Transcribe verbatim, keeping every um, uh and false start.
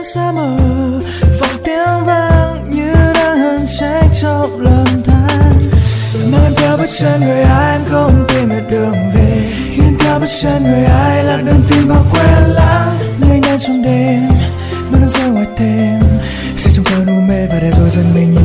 xa mờ, vọng tiếng vang như đang hờn trách trong lòng than. Mang em theo bước chân người ai em không tìm được đường về, khi em theo bước chân người ai lạc đường tìm vào quên lãng. Nơi nhanh trong đêm mưa nó rơi ngoài thềm, sẽ trong cơn u mê và để rồi dần mình nhìn